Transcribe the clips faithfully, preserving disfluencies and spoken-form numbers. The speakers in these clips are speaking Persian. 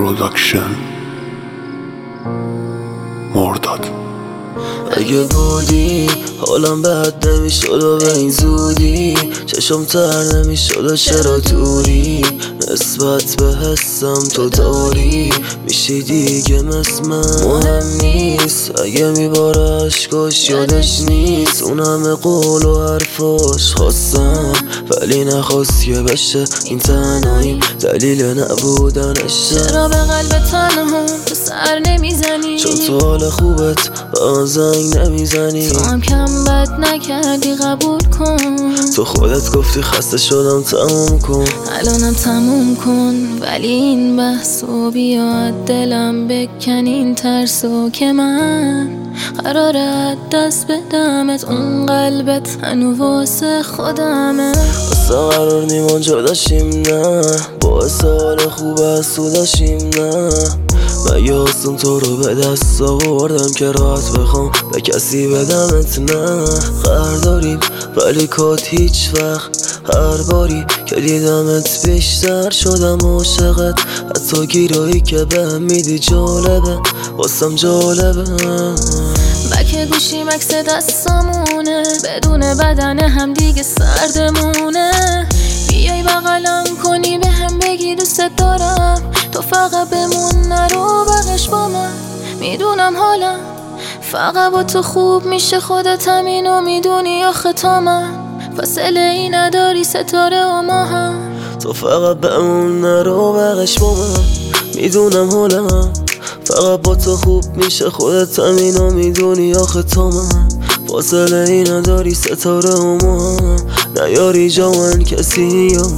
پروداکشن مرداد. اگه بودی حالم بد نمیشد و به این زودی چشم تر نمیشد و چرا دوری نسبت به حسم تو داری میشی دیگه مثل من. مهم نیست اگه میباره عشقاش یادش نیست اون همه قول و حرفاش خواستم ولی نخواست که بشه این تنهاییم دلیل نبودنشه. چرا به قلب تنها تو سر نمیزنی؟ چون تو حال خوبت با زنگ نمیزنی. تو هم کم بد نکردی قبول کن. تو خودت گفتی خسته شدم تموم کن. الانم تموم کن ولی این بحثو بیا دلم بکن این ترسو که من قراره دست بدمت اون قلبت هنو واسه خودمه. واسه قرار نیمان جا داشتیم نه باعث حال خوب از تو داشتیم نه مگه آسون تو رو به دست آوردم که راحت بخوام به کسی بدمت نه. قرار داریم ولی کات هیچ وقت هر باری که دیدمت بیشتر شدم عاشقت. حتی گیرایی که بهم میدی جالبه واسم جالبه. بک گوشی مکس دستامونه بدون بدن هم دیگه سردمونه. بیای بغلم کنی به هم بگی دوست دارم تو فقط بمون نرو بقیش با من. میدونم حالم فقط با تو خوب میشه خودت همینو میدونی آخه تا من فاصله ای نداری ستاره و ما هم. تو فقط بمون نرو بقیش با من. میدونم حالم فقط با تو خوب میشه خودت همینو میدونی آخه تا من فاصله ای نداری ستاره و ما هم نیاری جا من کسی یا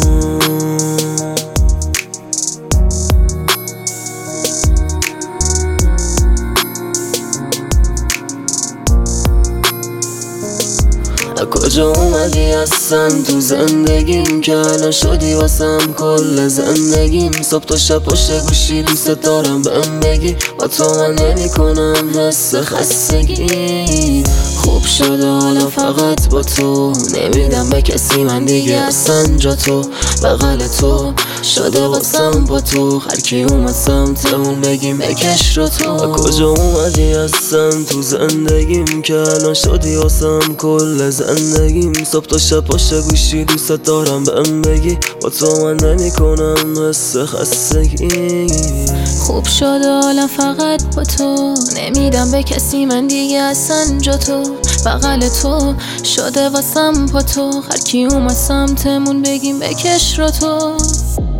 کجا اومدی اصلا تو زندگیم که الان شدی واسم کل زندگیم. صبح تا شب پشت گوشی دوست دارم بهم بگی با تو من نمی کنم حس خستگی. خوب شده حالا فقط با تو نمیدم به کسی من دیگه اصلا جا تو بغل تو شده واسم با تو هرکی اومد سمتمون بگیم بکش رو تو. کجا اومدی اصلا تو زندگیم که الان شدی واسم کل زندگیم. صبح تا شب پشت گوشی دوست دارم بهم بگی با تو من نمی کنم حس خستگی. خوب شده حالا فقط با تو نمیدم به کسی من دیگه اصلا جا تو بغل تو شده واسم پا تو هرکی اومد سمتمون بگیم بکش رو تو.